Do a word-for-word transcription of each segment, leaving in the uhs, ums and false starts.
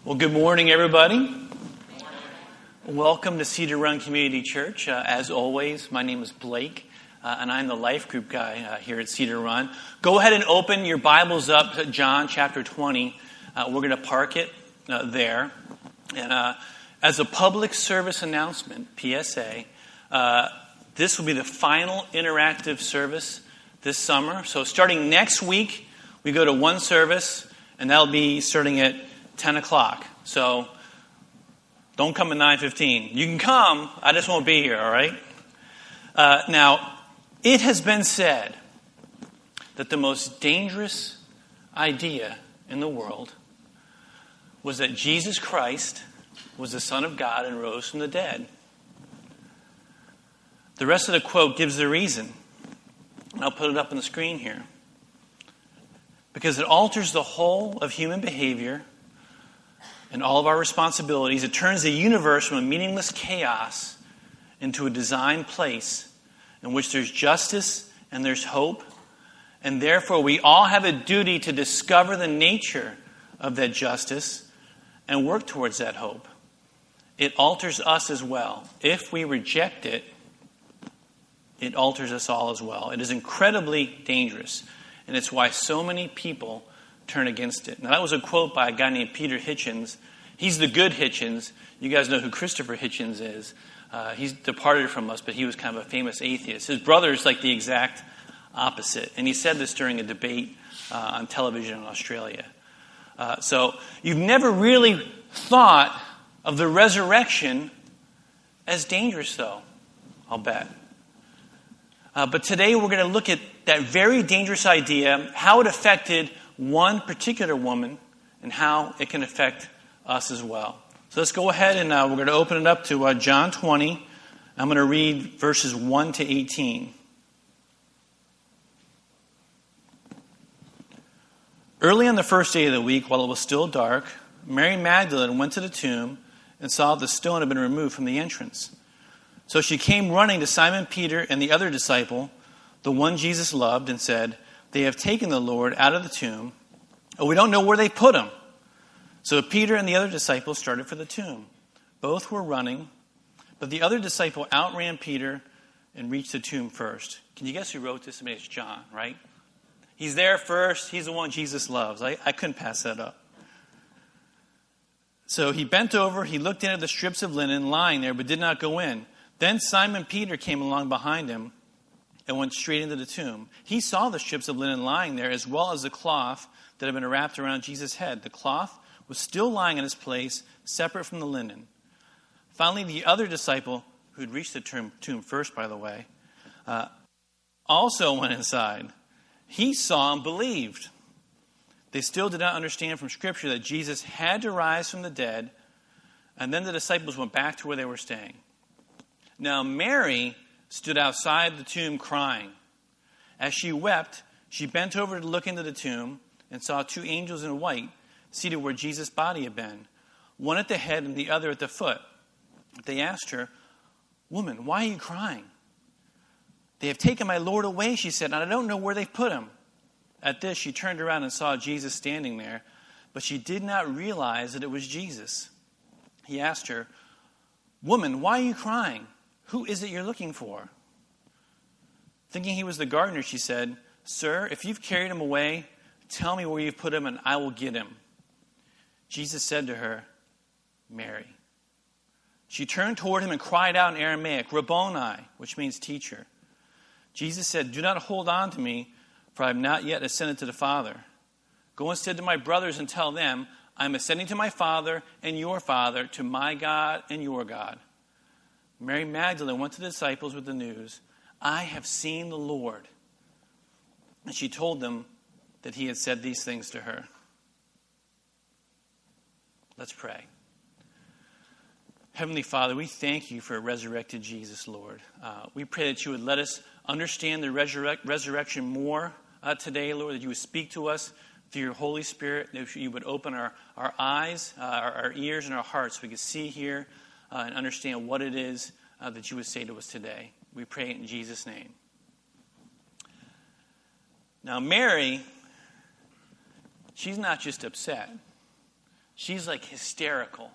Well, good morning, everybody. Good morning. Welcome to Cedar Run Community Church. Uh, as always, my name is Blake, uh, and I'm the life group guy uh, here at Cedar Run. Go ahead and open your Bibles up to John chapter twenty. Uh, we're going to park it uh, there. And uh, as a public service announcement, P S A, uh, this will be the final interactive service this summer. So starting next week, we go to one service, and that'll be starting at ten o'clock. So don't come at nine fifteen. You can come. I just won't be here, all right? Uh, now, it has been said that the most dangerous idea in the world was that Jesus Christ was the Son of God and rose from the dead. The rest of the quote gives the reason. I'll put it up on the screen here. Because it alters the whole of human behavior and all of our responsibilities. It turns the universe from a meaningless chaos into a designed place in which there's justice and there's hope. And therefore, we all have a duty to discover the nature of that justice and work towards that hope. It alters us as well. If we reject it, it alters us all as well. It is incredibly dangerous. And it's why so many people turn against it. Now, that was a quote by a guy named Peter Hitchens. He's the good Hitchens. You guys know who Christopher Hitchens is. Uh, he's departed from us, but he was kind of a famous atheist. His brother is like the exact opposite. And he said this during a debate uh, on television in Australia. Uh, so you've never really thought of the resurrection as dangerous, though, I'll bet. Uh, but today we're going to look at that very dangerous idea, how it affected one particular woman, and how it can affect us as well. So let's go ahead and uh, we're going to open it up to uh, John twenty. I'm going to read verses one to eighteen. Early on the first day of the week, while it was still dark, Mary Magdalene went to the tomb and saw the stone had been removed from the entrance. So she came running to Simon Peter and the other disciple, the one Jesus loved, and said, "They have taken the Lord out of the tomb, and we don't know where they put him." So Peter and the other disciple started for the tomb. Both were running, but the other disciple outran Peter and reached the tomb first. Can you guess who wrote this? I mean, it's John, right? He's there first. He's the one Jesus loves. I, I couldn't pass that up. So he bent over, he looked in at the strips of linen lying there, but did not go in. Then Simon Peter came along behind him and went straight into the tomb. He saw the strips of linen lying there, as well as the cloth that had been wrapped around Jesus' head. The cloth was still lying in its place, separate from the linen. Finally, the other disciple, who had reached the tomb, tomb first, by the way, uh, also went inside. He saw and believed. They still did not understand from Scripture that Jesus had to rise from the dead, and then the disciples went back to where they were staying. Now, Mary stood outside the tomb crying. As she wept, she bent over to look into the tomb and saw two angels in white seated where Jesus' body had been, one at the head and the other at the foot. They asked her, "Woman, why are you crying?" "They have taken my Lord away," she said, "and I don't know where they've put him." At this, she turned around and saw Jesus standing there, but she did not realize that it was Jesus. He asked her, "Woman, why are you crying? Who is it you're looking for?" Thinking he was the gardener, she said, "Sir, if you've carried him away, tell me where you've put him and I will get him." Jesus said to her, "Mary." She turned toward him and cried out in Aramaic, "Rabboni," which means teacher. Jesus said, "Do not hold on to me, for I have not yet ascended to the Father. Go instead to my brothers and tell them, I am ascending to my Father and your Father, to my God and your God." Mary Magdalene went to the disciples with the news, "I have seen the Lord." And she told them that he had said these things to her. Let's pray. Heavenly Father, we thank you for a resurrected Jesus, Lord. Uh, we pray that you would let us understand the resurrect, resurrection more uh, today, Lord, that you would speak to us through your Holy Spirit, that you would open our, our eyes, uh, our, our ears, and our hearts so we could see, hear, uh, and understand what it is uh, that you would say to us today. We pray it in Jesus' name. Now, Mary, she's not just upset. she's like hysterical.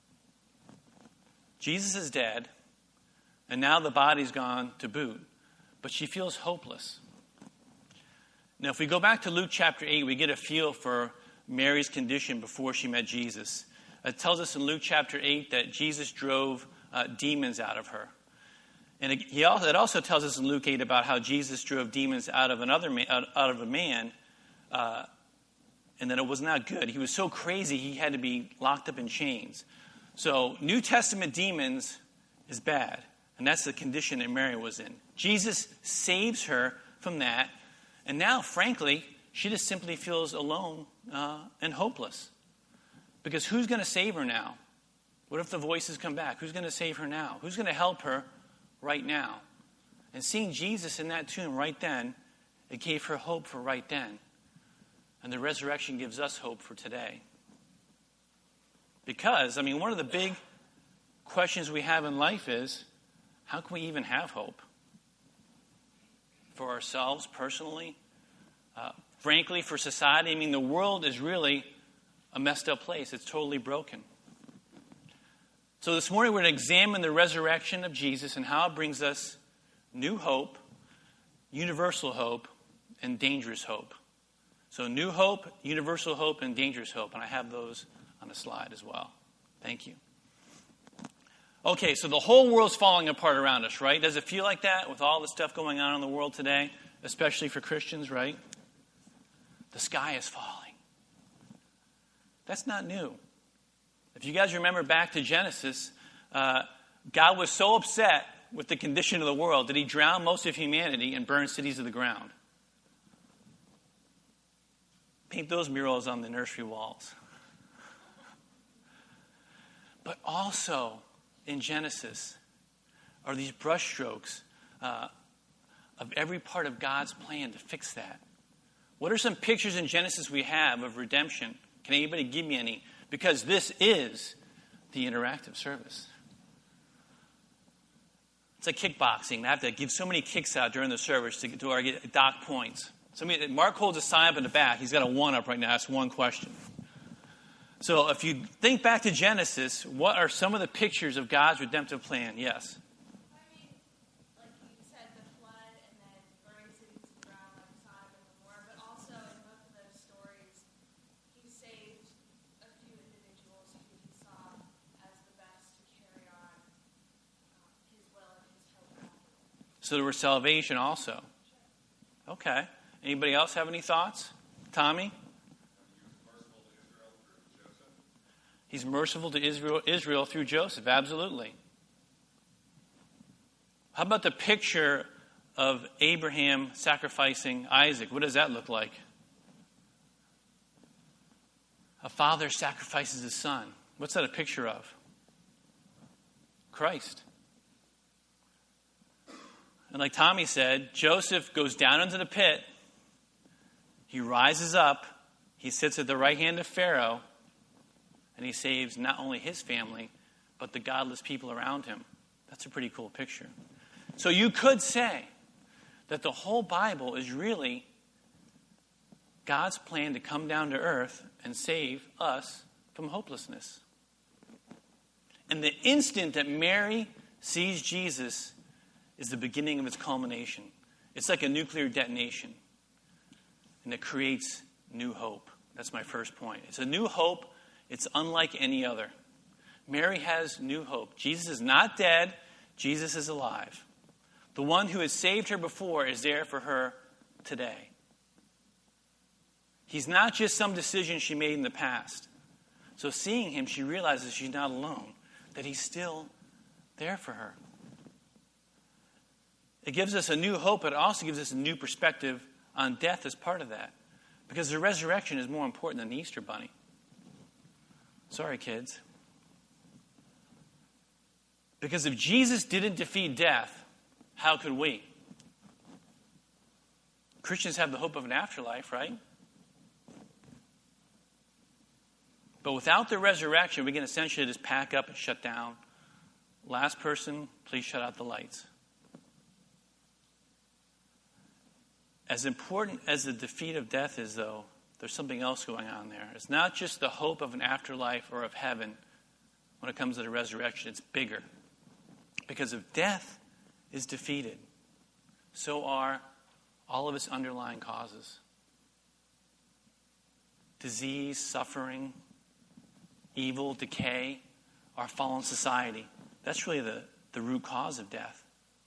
Jesus is dead, and now the body's gone to boot, but she feels hopeless. Now, if we go back to Luke chapter eight, we get a feel for Mary's condition before she met Jesus. It tells us in Luke chapter eight that Jesus drove uh, demons out of her. And it, he also, it also tells us in Luke eight about how Jesus drove demons out of another man, out, out of a man, uh, and that it was not good. He was so crazy he had to be locked up in chains. So New Testament demons is bad, and that's the condition that Mary was in. Jesus saves her from that, and now, frankly, she just simply feels alone uh, and hopeless. Because who's going to save her now? What if the voices come back? Who's going to save her now? Who's going to help her right now? And seeing Jesus in that tomb right then, it gave her hope for right then. And the resurrection gives us hope for today. Because, I mean, one of the big questions we have in life is, how can we even have hope? For ourselves, personally, uh, frankly, for society. I mean, the world is really a messed up place. It's totally broken. So this morning we're going to examine the resurrection of Jesus and how it brings us new hope, universal hope, and dangerous hope. So new hope, universal hope, and dangerous hope. And I have those on the slide as well. Thank you. Okay, so the whole world's falling apart around us, right? Does it feel like that with all the stuff going on in the world today, especially for Christians, right? The sky is falling. That's not new. If you guys remember back to Genesis, uh, God was so upset with the condition of the world that he drowned most of humanity and burned cities to the ground. Paint those murals on the nursery walls. But also, in Genesis are these brushstrokes uh, of every part of God's plan to fix that. What are some pictures in Genesis we have of redemption? Can anybody give me any? Because this is the interactive service. It's like kickboxing. I have to give so many kicks out during the service to, to our get dock points. Somebody, Mark holds a sign up in the back. He's got a one up right now. That's one question. So if you think back to Genesis, what are some of the pictures of God's redemptive plan? Yes? I mean, like you said, the flood and then burning cities to the ground like Sodom and Gomorrah, but also in both of those stories, he saved a few individuals who he saw as the best to carry on um, his will and his hope. So there was salvation also. Okay. Anybody else have any thoughts? Tommy? He's merciful to Israel, Israel through Joseph. Absolutely. How about the picture of Abraham sacrificing Isaac? What does that look like? A father sacrifices his son. What's that a picture of? Christ. And like Tommy said, Joseph goes down into the pit. He rises up. He sits at the right hand of Pharaoh. And he saves not only his family, but the godless people around him. That's a pretty cool picture. So you could say that the whole Bible is really God's plan to come down to earth and save us from hopelessness. And the instant that Mary sees Jesus is the beginning of its culmination. It's like a nuclear detonation. And it creates new hope. That's my first point. It's a new hope. It's unlike any other. Mary has new hope. Jesus is not dead. Jesus is alive. The one who has saved her before is there for her today. He's not just some decision she made in the past. So seeing him, she realizes she's not alone, that he's still there for her. It gives us a new hope, but it also gives us a new perspective on death as part of that. Because the resurrection is more important than the Easter bunny. Sorry, kids. Because if Jesus didn't defeat death, how could we? Christians have the hope of an afterlife, right? But without the resurrection, we can essentially just pack up and shut down. Last person, please shut out the lights. As important as the defeat of death is, though, there's something else going on there. It's not just the hope of an afterlife or of heaven when it comes to the resurrection. It's bigger. Because if death is defeated, so are all of its underlying causes. Disease, suffering, evil, decay, our fallen society. That's really the, the root cause of death.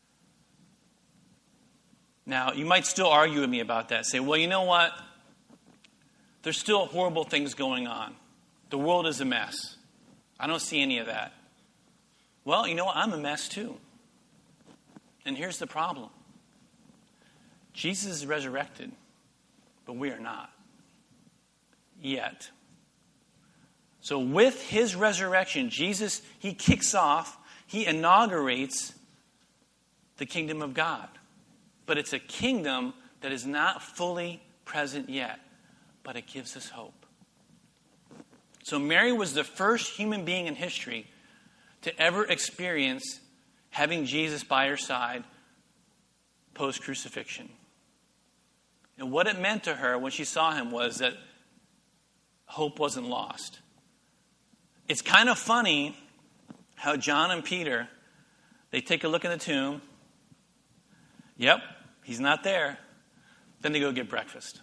Now, you might still argue with me about that. Say, well, you know what? There's still horrible things going on. The world is a mess. I don't see any of that. Well, you know what? I'm a mess too. And here's the problem. Jesus is resurrected, but we are not. Yet. So with his resurrection, Jesus, he kicks off, he inaugurates the kingdom of God. But it's a kingdom that is not fully present yet, but it gives us hope. So Mary was the first human being in history to ever experience having Jesus by her side post-crucifixion. And what it meant to her when she saw him was that hope wasn't lost. It's kind of funny how John and Peter, they take a look in the tomb. Yep, he's not there. Then they go get breakfast.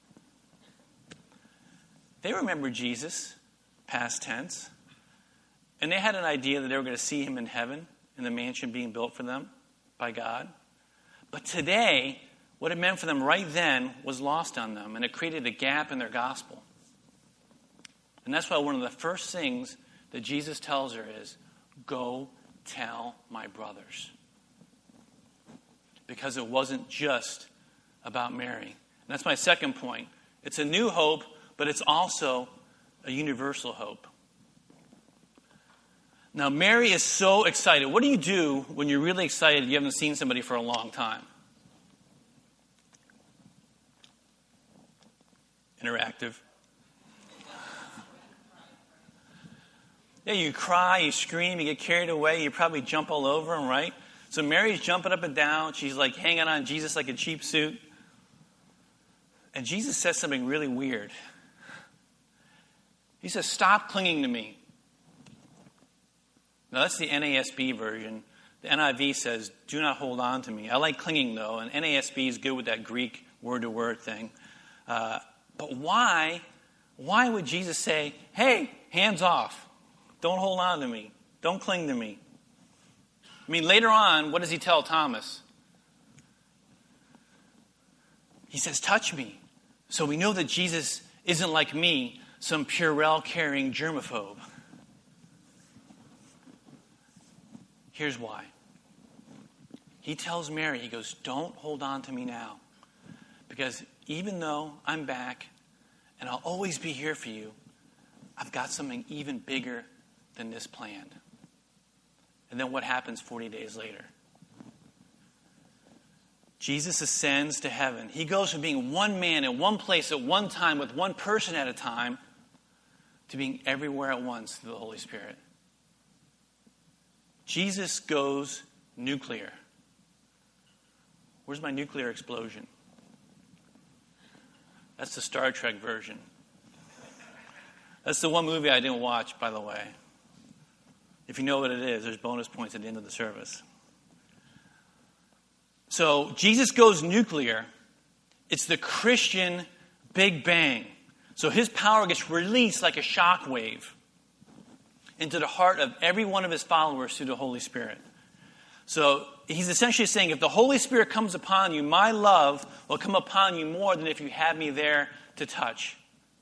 They remember Jesus, past tense. And they had an idea that they were going to see him in heaven, in the mansion being built for them by God. But today, what it meant for them right then was lost on them, and it created a gap in their gospel. And that's why one of the first things that Jesus tells her is, go tell my brothers. Because it wasn't just about Mary. And that's my second point. It's a new hope, but it's also a universal hope. Now, Mary is so excited. What do you do when you're really excited and you haven't seen somebody for a long time? Interactive. Yeah, you cry, you scream, you get carried away, you probably jump all over them, right? So Mary's jumping up and down. She's like hanging on Jesus like a cheap suit. And Jesus says something really weird. He says, stop clinging to me. Now that's the N A S B version. The N I V says, do not hold on to me. I like clinging though, and N A S B is good with that Greek word-to-word thing. Uh, but why, why would Jesus say, hey, hands off. Don't hold on to me. Don't cling to me. I mean, later on, what does he tell Thomas? He says, touch me. So we know that Jesus isn't like me, some Purell-carrying germaphobe. Here's why. He tells Mary, he goes, don't hold on to me now. Because even though I'm back and I'll always be here for you, I've got something even bigger than this planned. And then what happens forty days later? Jesus ascends to heaven. He goes from being one man in one place at one time with one person at a time to being everywhere at once through the Holy Spirit. Jesus goes nuclear. Where's my nuclear explosion? That's the Star Trek version. That's the one movie I didn't watch, by the way. If you know what it is, there's bonus points at the end of the service. So Jesus goes nuclear. It's the Christian Big Bang. So his power gets released like a shock wave into the heart of every one of his followers through the Holy Spirit. So he's essentially saying, if the Holy Spirit comes upon you, my love will come upon you more than if you had me there to touch.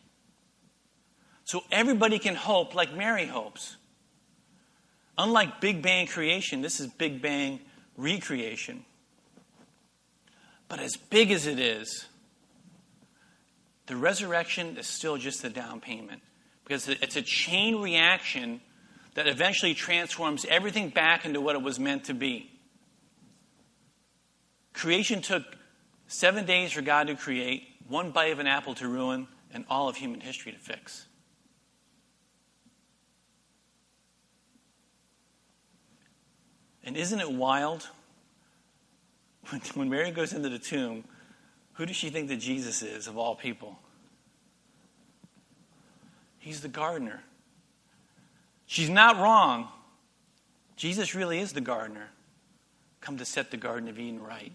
So everybody can hope like Mary hopes. Unlike Big Bang creation, this is Big Bang recreation. But as big as it is, the resurrection is still just the down payment. Because it's a chain reaction that eventually transforms everything back into what it was meant to be. Creation took seven days for God to create, one bite of an apple to ruin, and all of human history to fix. And isn't it wild? When Mary goes into the tomb, who does she think that Jesus is, of all people? He's the gardener. She's not wrong. Jesus really is the gardener, come to set the Garden of Eden right.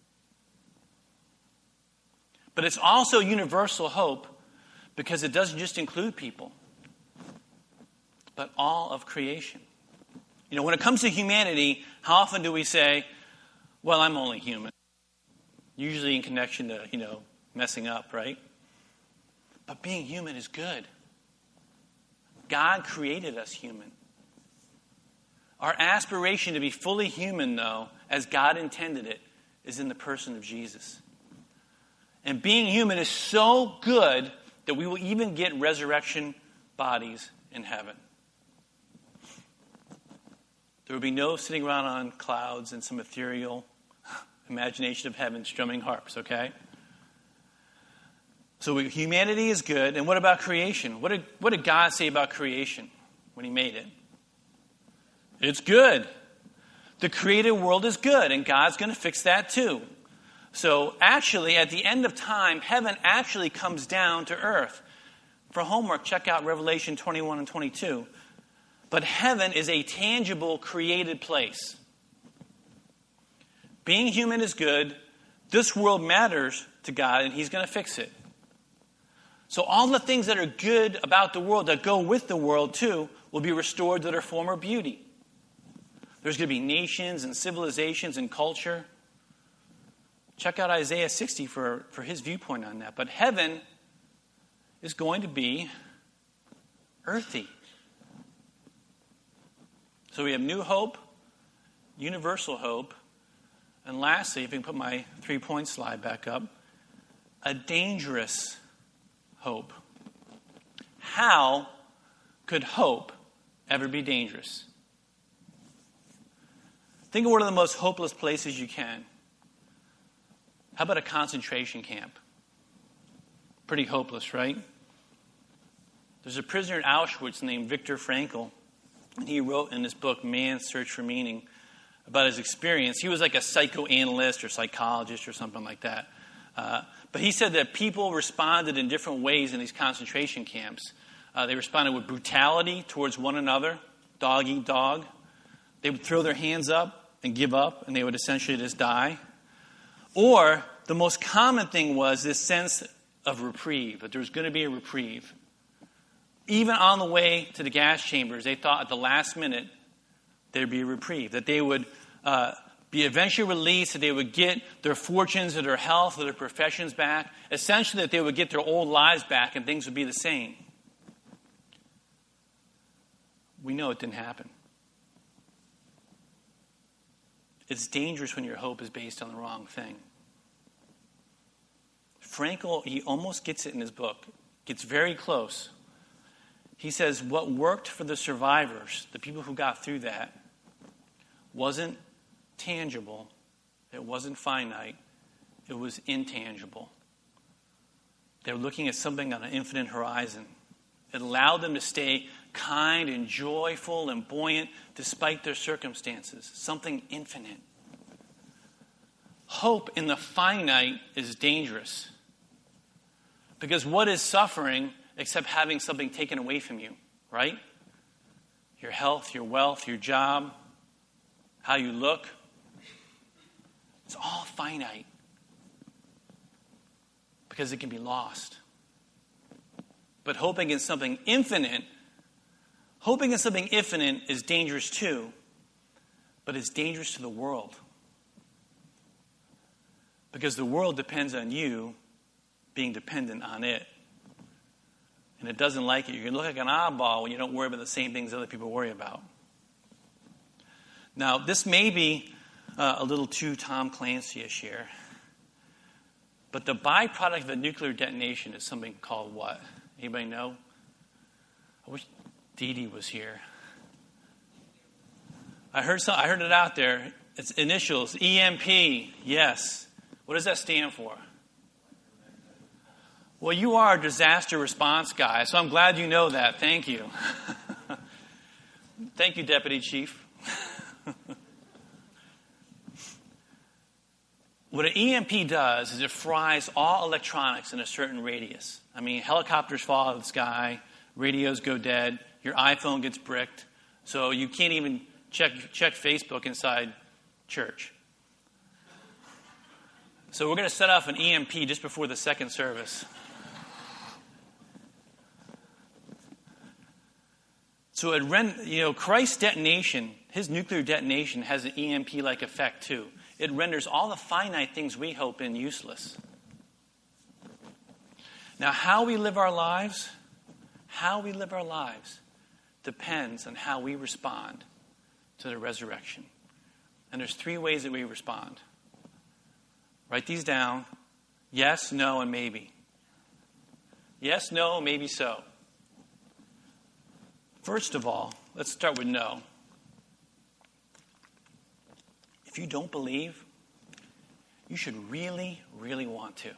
But it's also universal hope because it doesn't just include people, but all of creation. You know, when it comes to humanity, how often do we say, well, I'm only human? Usually in connection to, you know, messing up, right? But being human is good. God created us human. Our aspiration to be fully human, though, as God intended it, is in the person of Jesus. And being human is so good that we will even get resurrection bodies in heaven. There will be no sitting around on clouds and some ethereal imagination of heaven strumming harps, okay? So we, humanity is good. And what about creation? What did, what did God say about creation when he made it? It's good. The created world is good, and God's going to fix that too. So actually, at the end of time, heaven actually comes down to earth. For homework, check out Revelation twenty-one and twenty-two. But heaven is a tangible, created place. Being human is good. This world matters to God, and he's going to fix it. So all the things that are good about the world, that go with the world too, will be restored to their former beauty. There's going to be nations and civilizations and culture. Check out Isaiah sixty for, for his viewpoint on that. But heaven is going to be earthy. So we have new hope, universal hope, and lastly, if you can put my three-point slide back up, a dangerous hope. How could hope ever be dangerous? Think of one of the most hopeless places you can. How about a concentration camp? Pretty hopeless, right? There's a prisoner in Auschwitz named Viktor Frankl, and he wrote in this book, Man's Search for Meaning, about his experience. He was like a psychoanalyst or psychologist or something like that. Uh, but he said that people responded in different ways in these concentration camps. Uh, they responded with brutality towards one another, dog eat dog. They would throw their hands up and give up, and they would essentially just die. Or the most common thing was this sense of reprieve, that there was going to be a reprieve. Even on the way to the gas chambers, they thought at the last minute there'd be a reprieve, that they would uh, be eventually released, that they would get their fortunes or their health or their professions back, essentially that they would get their old lives back and things would be the same. We know it didn't happen. It's dangerous when your hope is based on the wrong thing. Frankl, he almost gets it in his book, gets very close. He says what worked for the survivors, the people who got through that, wasn't tangible, it wasn't finite, it was intangible. They were looking at something on an infinite horizon. It allowed them to stay kind and joyful and buoyant despite their circumstances. Something infinite. Hope in the finite is dangerous. Because what is suffering except having something taken away from you, right? Your health, your wealth, your job, how you look. It's all finite. Because it can be lost. But hoping in something infinite, hoping in something infinite is dangerous too, but it's dangerous to the world. Because the world depends on you being dependent on it. And it doesn't like it. You can look like an oddball when you don't worry about the same things other people worry about. Now, this may be uh, a little too Tom Clancy-ish here, but the byproduct of a nuclear detonation is something called what? Anybody know? I wish Dee Dee was here. I heard some, I heard it out there. It's initials, E M P. Yes. What does that stand for? Well, you are a disaster response guy, so I'm glad you know that. Thank you. Thank you, Deputy Chief. What an E M P does is it fries all electronics in a certain radius. I mean, helicopters fall out of the sky, radios go dead, your iPhone gets bricked, so you can't even check check Facebook inside church. So we're going to set off an E M P just before the second service. So it rend, you know, Christ's detonation, his nuclear detonation has an E M P-like effect too. It renders all the finite things we hope in useless. Now, how we live our lives, how we live our lives depends on how we respond to the resurrection. And there's three ways that we respond. Write these down. Yes, no, and maybe. Yes, no, maybe so. First of all, let's start with no. If you don't believe, you should really, really want to.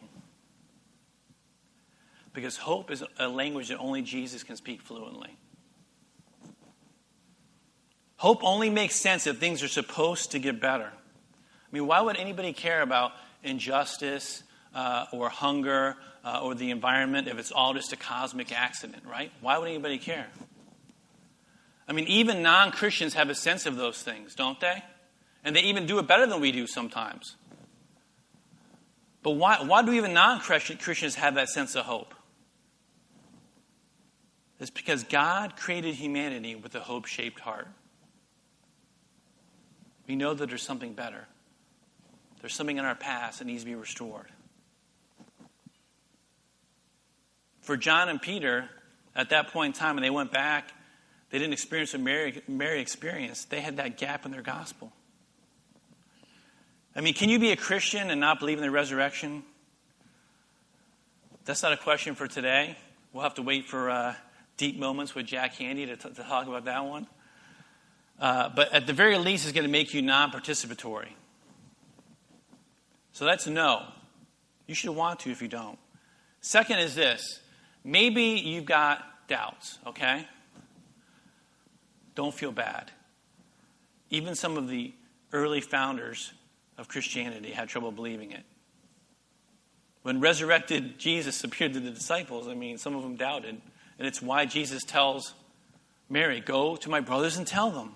Because hope is a language that only Jesus can speak fluently. Hope only makes sense if things are supposed to get better. I mean, why would anybody care about injustice uh, or hunger uh, or the environment if it's all just a cosmic accident, right? Why would anybody care? I mean, even non-Christians have a sense of those things, don't they? And they even do it better than we do sometimes. But why, why do even non-Christians have that sense of hope? It's because God created humanity with a hope-shaped heart. We know that there's something better. There's something in our past that needs to be restored. For John and Peter, at that point in time, when they went back, they didn't experience what Mary, Mary experienced. They had that gap in their gospel. I mean, can you be a Christian and not believe in the resurrection? That's not a question for today. We'll have to wait for uh, Deep Moments with Jack Handy to, t- to talk about that one. Uh, but at the very least, it's going to make you non-participatory. So that's no. You should want to if you don't. Second is this. Maybe you've got doubts, okay? Don't feel bad. Even some of the early founders of Christianity had trouble believing it. When resurrected Jesus appeared to the disciples, I mean, some of them doubted. And it's why Jesus tells Mary, go to my brothers and tell them.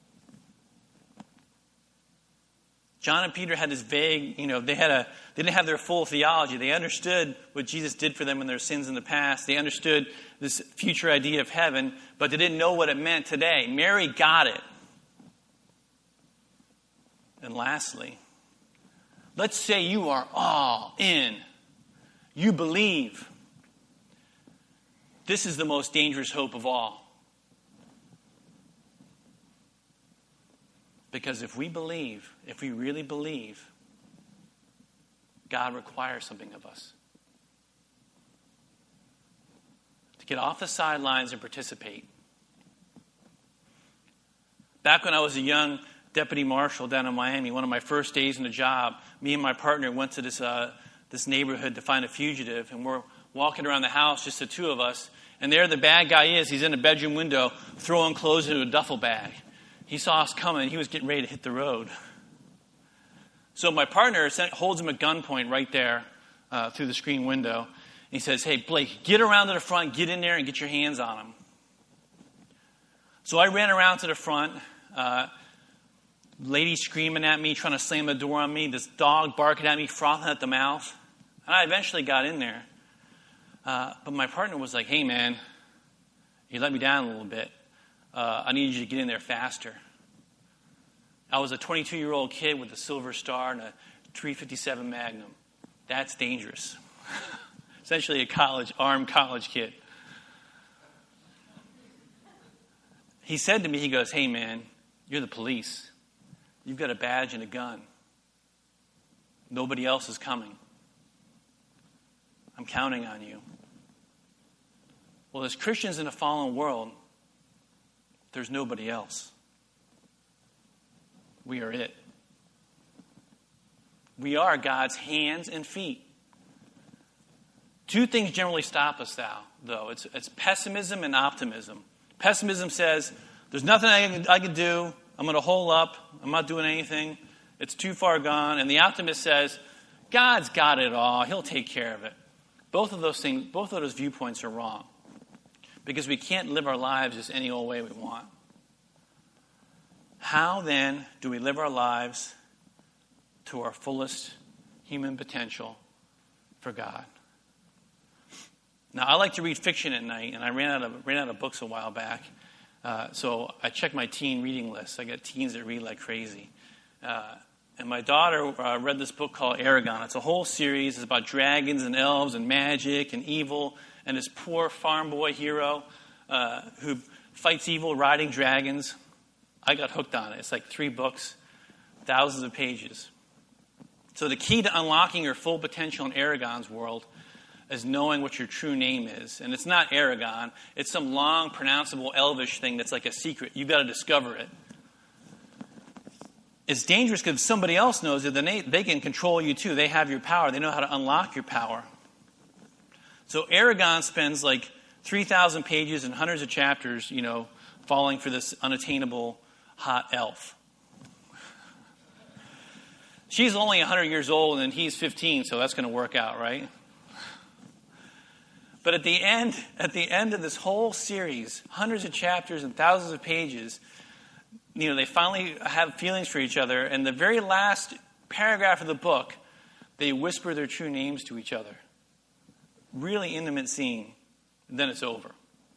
John and Peter had this vague, you know, they had a, they didn't have their full theology. They understood what Jesus did for them in their sins in the past. They understood this future idea of heaven, but they didn't know what it meant today. Mary got it. And lastly, let's say you are all in. You believe. This is the most dangerous hope of all. Because if we believe, if we really believe, God requires something of us. To get off the sidelines and participate. Back when I was a young deputy marshal down in Miami, one of my first days in the job, me and my partner went to this uh, this neighborhood to find a fugitive, and we're walking around the house, just the two of us, and there the bad guy is. He's in a bedroom window throwing clothes into a duffel bag. He saw us coming. He was getting ready to hit the road. So my partner sent, holds him at gunpoint right there uh, through the screen window. And he says, hey, Blake, get around to the front, get in there and get your hands on him. So I ran around to the front. Uh, lady screaming at me, trying to slam the door on me. This dog barking at me, frothing at the mouth. And I eventually got in there. Uh, but my partner was like, hey, man, you let me down a little bit. Uh, I need you to get in there faster. I was a twenty-two-year-old kid with a Silver Star and a three fifty-seven Magnum. That's dangerous. Essentially a college, armed college kid. He said to me, he goes, hey, man, you're the police. You've got a badge and a gun. Nobody else is coming. I'm counting on you. Well, as Christians in a fallen world, there's nobody else. We are it. We are God's hands and feet. Two things generally stop us, though. It's, it's pessimism and optimism. Pessimism says, there's nothing I can, I can do. I'm going to hole up. I'm not doing anything. It's too far gone. And the optimist says, God's got it all. He'll take care of it. Both of those things, both of those viewpoints are wrong. because we can't live our lives just any old way we want. How then do we live our lives to our fullest human potential for God? Now, I like to read fiction at night, and I ran out of ran out of books a while back. Uh, so I checked my teen reading list. I got teens that read like crazy. Uh, and my daughter uh, read this book called Eragon. It's a whole series. It's about dragons and elves and magic and evil, and this poor farm boy hero uh, who fights evil riding dragons. I got hooked on it. It's like three books, thousands of pages. So the key to unlocking your full potential in Eragon's world is knowing what your true name is. And it's not Eragon. It's some long, pronounceable elvish thing that's like a secret. You've got to discover it. It's dangerous because somebody else knows it, then they, they can control you too. They have your power. They know how to unlock your power. So Eragon spends like three thousand pages and hundreds of chapters, you know, falling for this unattainable hot elf. She's only one hundred years old and he's fifteen, so that's going to work out, right? But at the end, at the end of this whole series, hundreds of chapters and thousands of pages, you know, they finally have feelings for each other. And the very last paragraph of the book, they whisper their true names to each other. Really intimate scene. And then it's over.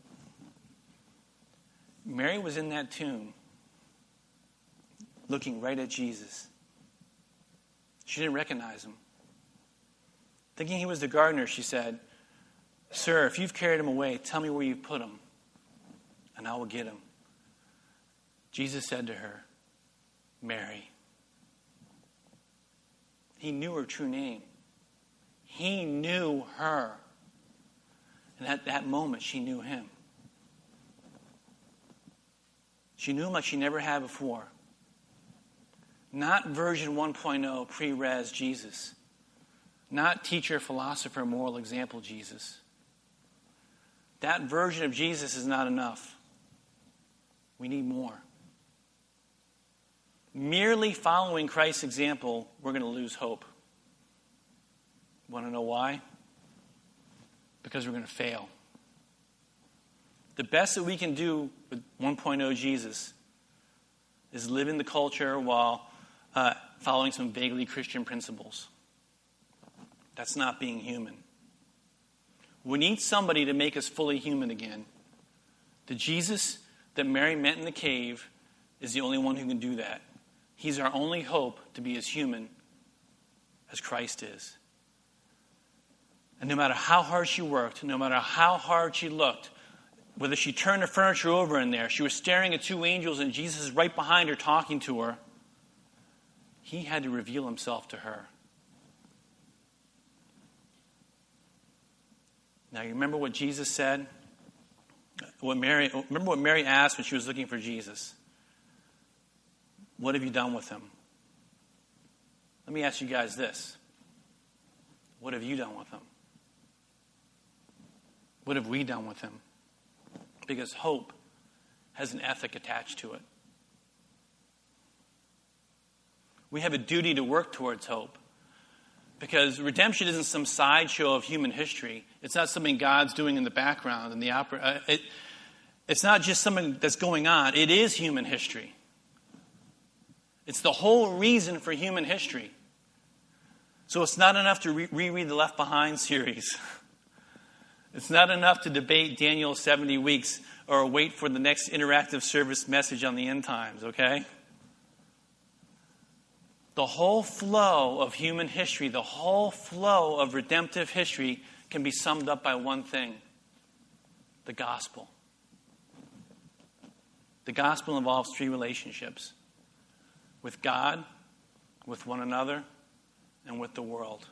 Mary was in that tomb, looking right at Jesus. She didn't recognize him. Thinking he was the gardener, she said, "Sir, if you've carried him away, tell me where you've put him, and I will get him." Jesus said to her, "Mary." He knew her true name. He knew her. And at that moment, she knew him. She knew him like she never had before. Not version one point oh pre-res Jesus. Not teacher, philosopher, moral example Jesus. That version of Jesus is not enough. We need more. Merely following Christ's example, we're going to lose hope. Want to know why? Because we're going to fail. The best that we can do with one point oh Jesus is live in the culture while uh, following some vaguely Christian principles. That's not being human. We need somebody to make us fully human again. The Jesus that Mary met in the cave is the only one who can do that. He's our only hope to be as human as Christ is. And no matter how hard she worked, no matter how hard she looked, whether she turned the furniture over in there, she was staring at two angels and Jesus is right behind her talking to her, he had to reveal himself to her. Now, you remember what Jesus said? What Mary, remember what Mary asked when she was looking for Jesus? What have you done with him? Let me ask you guys this. What have you done with him? What have we done with him? Because hope has an ethic attached to it. We have a duty to work towards hope. Because redemption isn't some sideshow of human history. It's not something God's doing in the background in the opera. Uh, it, it's not just something that's going on. It is human history. It's the whole reason for human history. So it's not enough to re- reread the Left Behind series. It's not enough to debate Daniel's seventy weeks or wait for the next interactive service message on the end times, okay? The whole flow of human history, the whole flow of redemptive history can be summed up by one thing: the gospel. The gospel involves three relationships: with God, with one another, and with the world.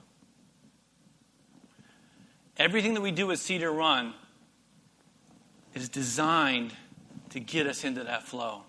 Everything that we do at Cedar Run is designed to get us into that flow.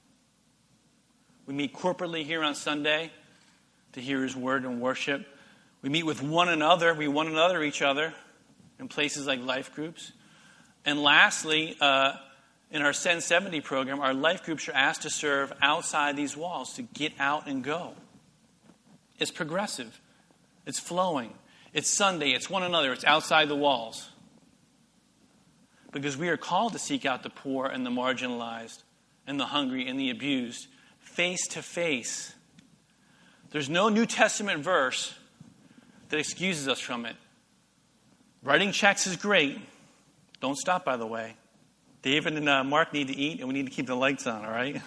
We meet corporately here on Sunday to hear his word and worship. We meet with one another. We one another each other in places like life groups. And lastly, uh, in our Send seventy program, our life groups are asked to serve outside these walls, to get out and go. It's progressive. It's flowing. It's Sunday. It's one another. It's outside the walls. because we are called to seek out the poor and the marginalized and the hungry and the abused face to face. There's no New Testament verse that excuses us from it. Writing checks is great. Don't stop, by the way. David and uh, Mark need to eat, and we need to keep the lights on, all right?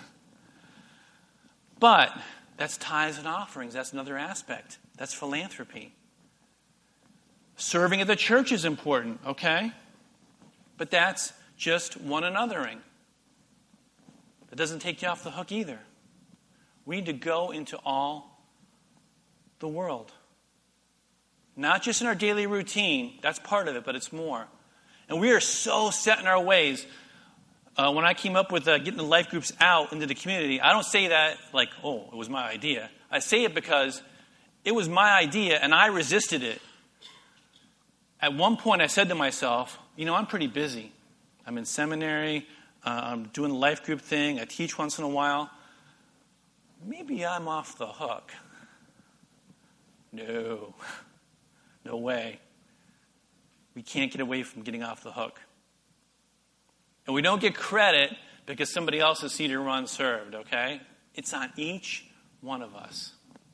But that's tithes and offerings. That's another aspect. That's philanthropy. Serving at the church is important, okay? But that's just one anothering. That doesn't take you off the hook either. We need to go into all the world. Not just in our daily routine. That's part of it, but it's more. And we are so set in our ways. Uh, when I came up with uh, getting the life groups out into the community, I don't say that like, oh, it was my idea. I say it because it was my idea and I resisted it. At one point I said to myself, you know, I'm pretty busy. I'm in seminary. Uh, I'm doing the life group thing. I teach once in a while. Maybe I'm off the hook. No. No way. We can't get away from getting off the hook. And we don't get credit because somebody else's seat or run served, okay? It's on each one of us.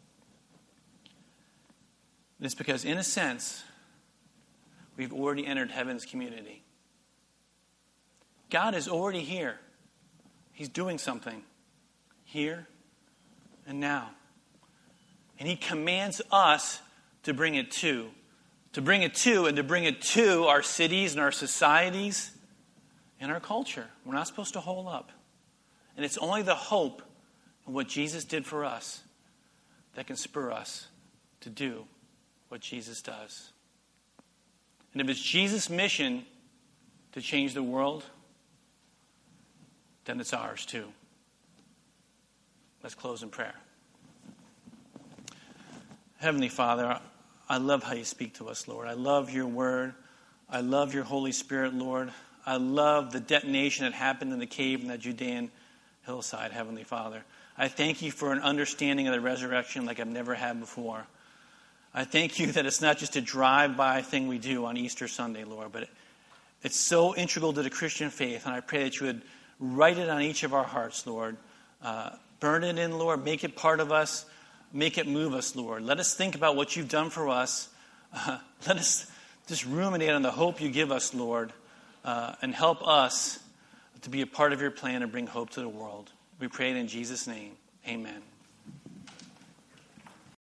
And it's because, in a sense, we've already entered heaven's community. God is already here. He's doing something here and now. And he commands us to bring it to. To bring it to and to bring it to our cities and our societies and our culture. We're not supposed to hold up. And it's only the hope in what Jesus did for us that can spur us to do what Jesus does. And if it's Jesus' mission to change the world, then it's ours too. Let's close in prayer. Heavenly Father, I love how you speak to us, Lord. I love your word. I love your Holy Spirit, Lord. I love the detonation that happened in the cave in that Judean hillside, Heavenly Father. I thank you for an understanding of the resurrection like I've never had before. I thank you that it's not just a drive-by thing we do on Easter Sunday, Lord, but it's so integral to the Christian faith, and I pray that you would write it on each of our hearts, Lord. Uh, burn it in, Lord. Make it part of us. Make it move us, Lord. Let us think about what you've done for us. Uh, let us just ruminate on the hope you give us, Lord, uh, and help us to be a part of your plan and bring hope to the world. We pray it in Jesus' name. Amen.